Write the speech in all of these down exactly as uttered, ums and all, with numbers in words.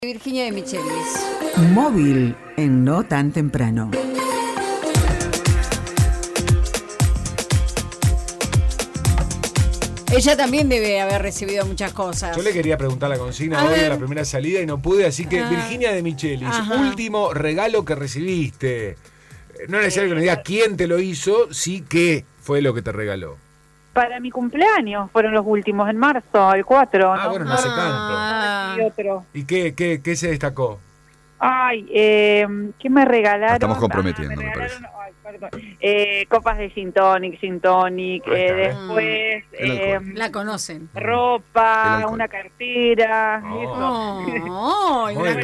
Virginia de Michelis. Móvil en No Tan Temprano. Ella también debe haber recibido muchas cosas. Yo le quería preguntar la consigna A hoy ver. en la primera salida y no pude, así que Ah. Virginia de Michelis, Ajá. último regalo que recibiste. No es necesario que nos diga quién te lo hizo, sí qué fue lo que te regaló. Para mi cumpleaños fueron los últimos, en marzo, el cuatro. Ah, ¿no? bueno, no hace tanto. Ah. Y otro. ¿Y qué, qué, qué se destacó? Ay, eh, ¿qué me regalaron? La estamos comprometiendo, Ah, me regalaron, ay, perdón. Eh, copas de gin tonic, gin tonic, Ahí eh, está, ¿eh? después El eh, alcohol. La conocen. El ropa, alcohol. una cartera, Oh. eso. Oh, y Muy una bien.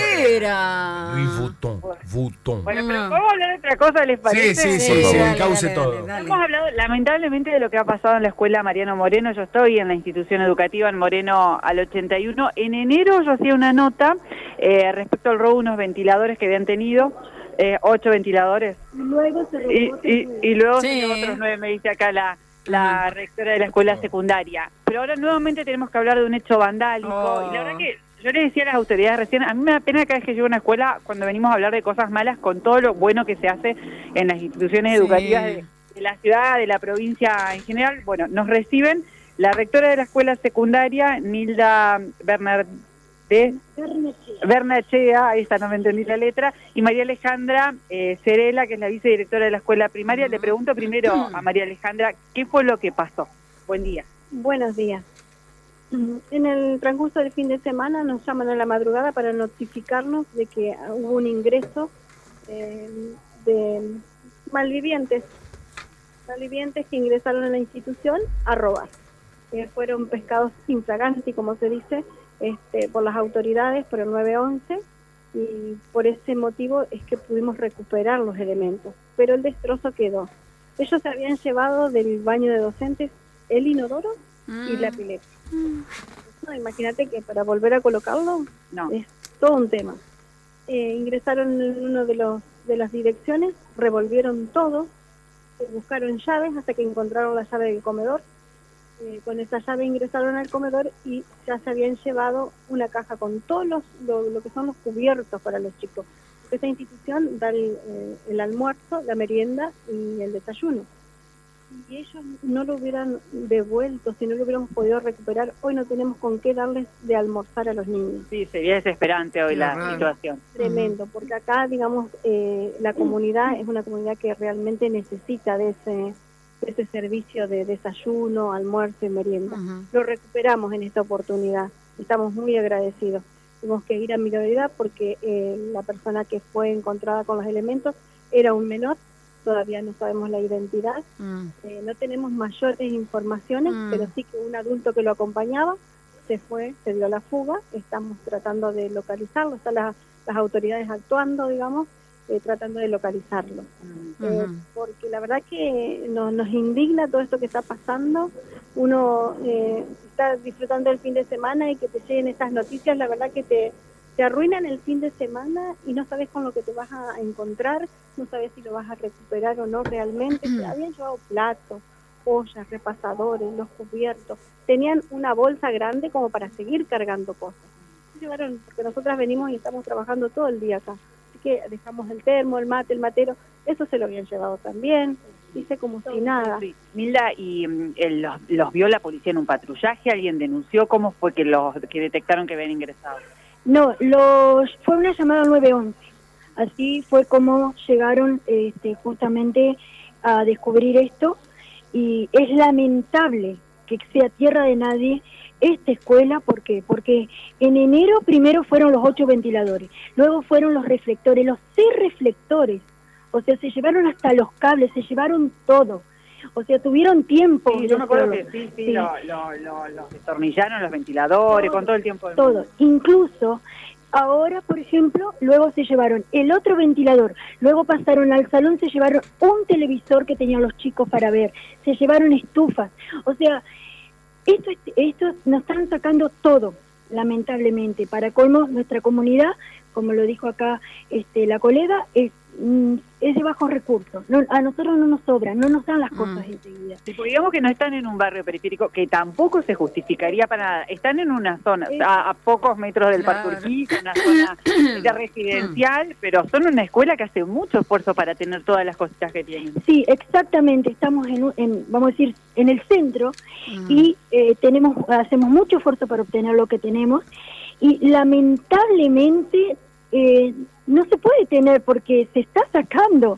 cartera. Louis Vuitton. Vuitton. Bueno, Mm. pero ¿podemos hablar de otra cosa, les Sí, parece? sí, sí, Por sí, favor. encauce Dale, todo. dale, dale. Hemos hablado lamentablemente de lo que ha pasado en la escuela Mariano Moreno. Yo estoy en la institución educativa en Moreno al ochenta y uno. En enero yo hacía una nota eh, respecto al robo de unos ventiladores que habían tenido, eh, ocho ventiladores. Y luego se robó Y, otros y, nueve. y luego Sí. se llevó otros nueve, me dice acá la, la rectora de la escuela secundaria. Pero ahora nuevamente tenemos que hablar de un hecho vandálico. Oh. Y la verdad que yo le decía a las autoridades recién, a mí me da pena cada vez que llego a una escuela cuando venimos a hablar de cosas malas con todo lo bueno que se hace en las instituciones Sí. educativas de, de la ciudad, de la provincia en general. Bueno, nos reciben la rectora de la escuela secundaria, Nilda Bernard de Bernechea. Bernachea, ahí está, no me entendí la letra, y María Alejandra eh, Cerela, que es la vicedirectora de la escuela primaria. Le pregunto primero a María Alejandra, ¿qué fue lo que pasó? Buen día. Buenos días. Mm, En el transcurso del fin de semana nos llaman a la madrugada para notificarnos de que hubo un ingreso eh, de malvivientes, malvivientes que ingresaron a la institución a robar. Eh, fueron pescados infraganti, como se dice, este, por las autoridades, por el nueve once, y por ese motivo es que pudimos recuperar los elementos, pero el destrozo quedó. Ellos se habían llevado del baño de docentes el inodoro y la pileta. No, imagínate que para volver a colocarlo No. es todo un tema. Eh, ingresaron en uno de los de las direcciones, revolvieron todo, eh, buscaron llaves hasta que encontraron la llave del comedor. Eh, con esa llave ingresaron al comedor y ya se habían llevado una caja con todos los lo, lo que son los cubiertos para los chicos. Esta institución da el, eh, el almuerzo, la merienda y el desayuno. Si ellos no lo hubieran devuelto, si no lo hubiéramos podido recuperar, hoy no tenemos con qué darles de almorzar a los niños. Sí, sería desesperante hoy Qué la horror. situación. Tremendo, porque acá, digamos, eh, la comunidad es una comunidad que realmente necesita de ese, de ese servicio de desayuno, almuerzo y merienda. Ujú. Lo recuperamos en esta oportunidad, estamos muy agradecidos. Tuvimos que ir a minoridad porque eh, la persona que fue encontrada con los elementos era un menor, todavía no sabemos la identidad, Mm. eh, no tenemos mayores informaciones, Mm. pero sí que un adulto que lo acompañaba se fue, se dio la fuga, estamos tratando de localizarlo, están las, las autoridades actuando, digamos, eh, tratando de localizarlo. Eh, Ujú. porque la verdad que nos, nos indigna todo esto que está pasando, uno eh, está disfrutando del fin de semana y que te lleguen estas noticias, la verdad que te, te arruinan el fin de semana y no sabes con lo que te vas a encontrar, no sabes si lo vas a recuperar o no realmente. Se habían llevado platos, ollas, repasadores, los cubiertos, tenían una bolsa grande como para seguir cargando cosas. Llevaron, porque nosotras venimos y estamos trabajando todo el día acá, así que dejamos el termo, el mate, el matero, eso se lo habían llevado también, dice como si nada. Sí. Milda, ¿y mm, el- los, los vio la policía en un patrullaje? ¿Alguien denunció? ¿Cómo fue que los que detectaron que habían ingresado? No, los fue una llamada al nueve once. Así fue como llegaron este, justamente a descubrir esto. Y es lamentable que sea tierra de nadie esta escuela. ¿Por qué? Porque en enero primero fueron los ocho ventiladores, luego fueron los reflectores, los seis reflectores. O sea, se llevaron hasta los cables, se llevaron todo. O sea, tuvieron tiempo. Sí, de yo me acuerdo que hacerlo. sí, sí, Sí. Lo, lo, lo- los destornillaron, los ventiladores, Todo, con todo el tiempo del Todo, mundo. incluso ahora, por ejemplo, luego se llevaron el otro ventilador, luego pasaron al salón, se llevaron un televisor que tenían los chicos para ver, se llevaron estufas, o sea, esto, esto nos están sacando todo, lamentablemente. Para colmo, nuestra comunidad como lo dijo acá este, la colega, es, mm, es de bajos recursos. No, a nosotros no nos sobran, no nos dan las cosas Mm. enseguida. Sí, porque digamos que no están en un barrio periférico, que tampoco se justificaría para nada. Están en una zona, Sí. a, a pocos metros del Claro. Parque Urquiza, una zona de residencial, pero son una escuela que hace mucho esfuerzo para tener todas las cositas que tienen. Sí, exactamente, estamos en, un- en vamos a decir, en el centro Mm. y eh, tenemos hacemos mucho esfuerzo para obtener lo que tenemos y lamentablemente eh, no se puede tener porque se está sacando.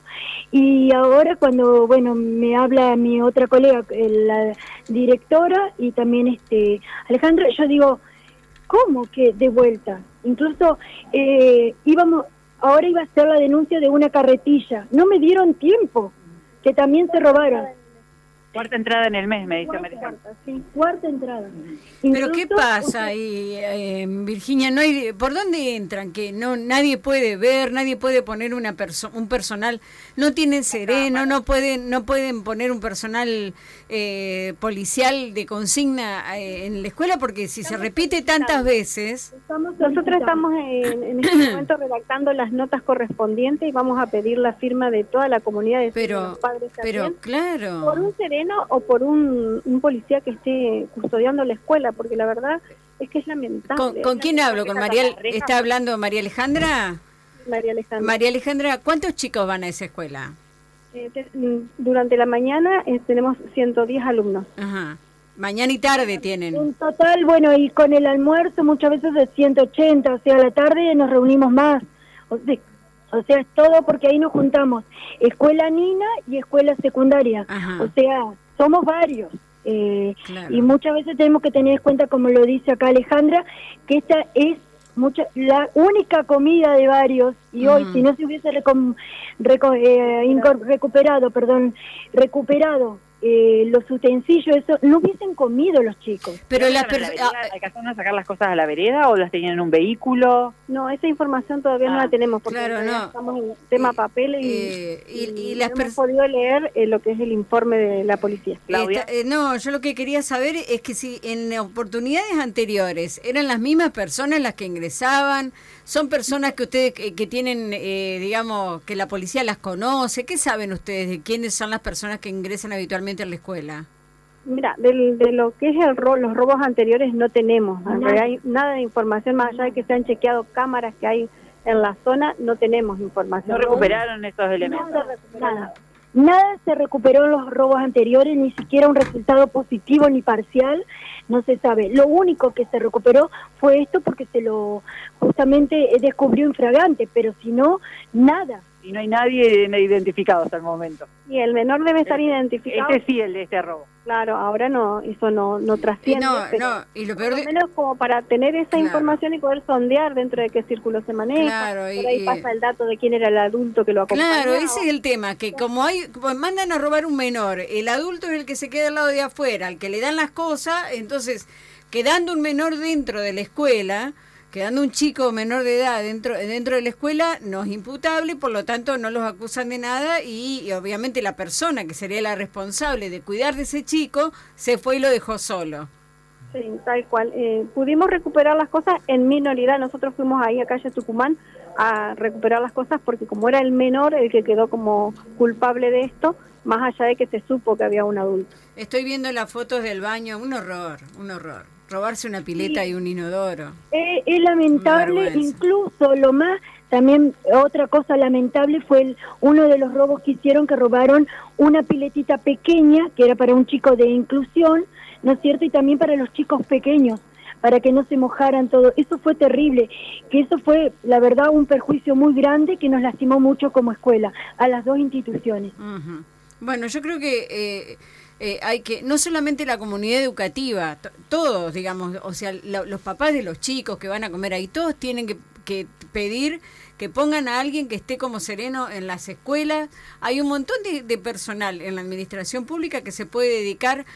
Y ahora cuando, bueno, me habla mi otra colega, eh, la directora y también este Alejandra, yo digo, ¿cómo que de vuelta? Incluso eh, íbamos, ahora iba a hacer la denuncia de una carretilla, no me dieron tiempo, que también se robaron. Cuarta entrada en el mes, me dice María. Cuarta, sí, cuarta entrada. Pero ¿qué Incluso, pasa ahí, eh, Virginia? No hay, ¿por dónde entran? Que no nadie puede ver, nadie puede poner una perso un personal, no tienen sereno, no pueden no pueden poner un personal eh, policial de consigna eh, en la escuela porque si se repite tantas veces. Estamos Nosotros estamos en, en este momento redactando las notas correspondientes y vamos a pedir la firma de toda la comunidad de Pero los padres pero también, claro. por un sereno o por un, un policía que esté custodiando la escuela, porque la verdad es que es lamentable. ¿Con, con quién hablo? ¿Con María? ¿Está hablando María Alejandra? María Alejandra. María Alejandra, ¿cuántos chicos van a esa escuela? Eh, te- durante la mañana eh, tenemos ciento diez alumnos. Ajá. Mañana y tarde tienen. En total, bueno, y con el almuerzo muchas veces de ciento ochenta, o sea, a la tarde nos reunimos más. O sea, o sea, es todo porque ahí nos juntamos. Escuela Nina y escuela secundaria. Ajá. O sea, somos varios. Eh, Claro. Y muchas veces tenemos que tener en cuenta, como lo dice acá Alejandra, que esta es mucha, la única comida de varios. Y hoy, Mm. si no se hubiese recom- reco- eh, incor- recuperado, perdón, recuperado eh, los utensilios, eso, no hubiesen comido los chicos. Pero las ¿Las personas... ¿Alcanzaron a sacar las cosas a la vereda o las tenían en un vehículo? No, esa información todavía no Ah, la tenemos porque claro, todavía no. estamos en tema Eh, papel y, eh, y- y y las no hemos pers- podido leer eh, lo que es el informe de la policía. Claudia. Esta- eh, no, yo lo que quería saber es que si en oportunidades anteriores eran las mismas personas las que ingresaban, son personas que ustedes que, que tienen, eh, digamos, que la policía las conoce. ¿Qué saben ustedes de quiénes son las personas que ingresan habitualmente a la escuela? Mira, del, de lo que es el ro los robos anteriores no tenemos. En Nada. realidad hay nada de información, más allá de que se han chequeado cámaras que hay en la zona, no tenemos información. No recuperaron esos elementos. Nada. Nada se recuperó en los robos anteriores, ni siquiera un resultado positivo ni parcial, no se sabe. Lo único que se recuperó fue esto porque se lo justamente eh, descubrió infragante, pero si no, nada. Y no hay nadie identificado hasta el momento. Y el menor debe estar identificado. Este sí, el de este robo. Claro, ahora no, eso no, no Y trasciende. no, pero no, y lo por peor lo de... menos como para tener esa Claro. información y poder sondear dentro de qué círculo se maneja. Claro, y- por ahí y- pasa el dato de quién era el adulto que lo acompañaba. Claro, ese es el tema, que como hay, como mandan a robar un menor, el adulto es el que se queda al lado de afuera, al que le dan las cosas, entonces, quedando un menor dentro de la escuela, quedando un chico menor de edad dentro dentro de la escuela, no es imputable, por lo tanto no los acusan de nada y, y obviamente la persona que sería la responsable de cuidar de ese chico se fue y lo dejó solo. Sí, tal cual. Eh, pudimos recuperar las cosas en minoridad. Nosotros fuimos ahí a calle Tucumán a recuperar las cosas porque como era el menor el que quedó como culpable de esto, más allá de que se supo que había un adulto. Estoy viendo las fotos del baño, un horror, un horror. Robarse una pileta Sí. y un inodoro. Eh, es lamentable, Una vergüenza. incluso lo más, también otra cosa lamentable fue el, uno de los robos que hicieron, que robaron una piletita pequeña, que era para un chico de inclusión, ¿no es cierto? Y también para los chicos pequeños, para que no se mojaran todo. Eso fue terrible, que eso fue, la verdad, un perjuicio muy grande que nos lastimó mucho como escuela, a las dos instituciones. Ujú. Bueno, yo creo que eh, eh, hay que, no solamente la comunidad educativa, to- todos, digamos, o sea, la- los papás de los chicos que van a comer ahí, todos tienen que, que pedir que pongan a alguien que esté como sereno en las escuelas. Hay un montón de, de personal en la administración pública que se puede dedicar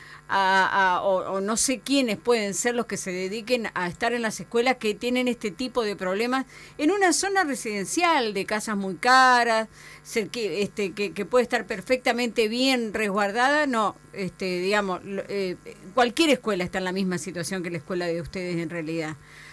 a, a o, o no sé quiénes pueden ser los que se dediquen a estar en las escuelas que tienen este tipo de problemas en una zona residencial de casas muy caras, ser que, este, que, que puede estar perfectamente bien resguardada. No, este, digamos, lo- eh, cualquier escuela está en la misma situación que la escuela de ustedes en realidad.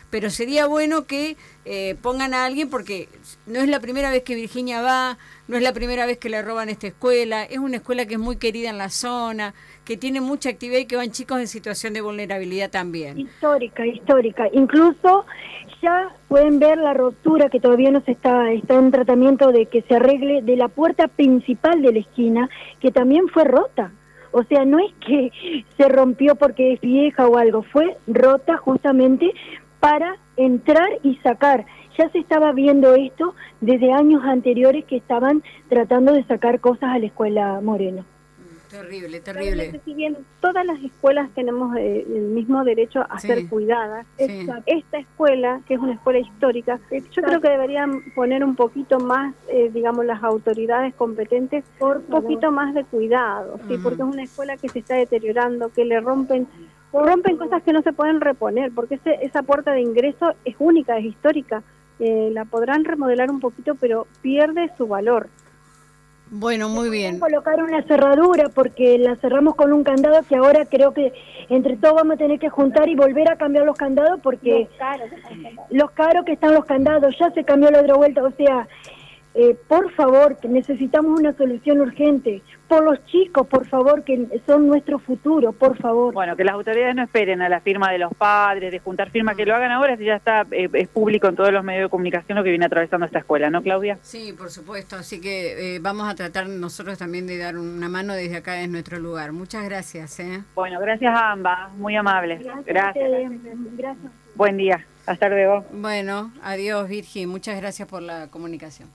pero sería bueno que eh, pongan a alguien, porque no es la primera vez que Virginia va, no es la primera vez que le roban esta escuela, es una escuela que es muy querida en la zona, que tiene mucha actividad y que van chicos en situación de vulnerabilidad también. Histórica, histórica. Incluso ya pueden ver la ruptura que todavía no se está, está en tratamiento de que se arregle de la puerta principal de la esquina, que también fue rota. O sea, no es que se rompió porque es vieja o algo, fue rota justamente para entrar y sacar. Ya se estaba viendo esto desde años anteriores que estaban tratando de sacar cosas a la escuela Moreno. Terrible, terrible. Si bien todas las escuelas tenemos eh, el mismo derecho a Sí. ser cuidadas, Sí. esta escuela, que es una escuela histórica, yo creo que deberían poner un poquito más, eh, digamos, las autoridades competentes, por un poquito más de cuidado, ¿sí? Ujú. Porque es una escuela que se está deteriorando, que le rompen rompen cosas que no se pueden reponer, porque ese, esa puerta de ingreso es única, es histórica. Eh, la podrán remodelar un poquito, pero pierde su valor. Bueno, muy bien. Colocar una cerradura porque la cerramos con un candado que ahora creo que entre todos vamos a tener que juntar y volver a cambiar los candados porque los caros que están los candados, ya se cambió la otra vuelta, o sea, eh, por favor, que necesitamos una solución urgente, por los chicos, por favor, que son nuestro futuro, por favor. Bueno, que las autoridades no esperen a la firma de los padres, de juntar firmas, que lo hagan ahora, si ya está eh, es público en todos los medios de comunicación lo que viene atravesando esta escuela, ¿no, Claudia? Sí, por supuesto, así que eh, vamos a tratar nosotros también de dar una mano desde acá, en nuestro lugar. Muchas gracias. ¿eh? Bueno, gracias a ambas, muy amables. Gracias. Gracias. a ustedes. Gracias. Buen día. Hasta luego. Bueno, adiós Virgi, muchas gracias por la comunicación.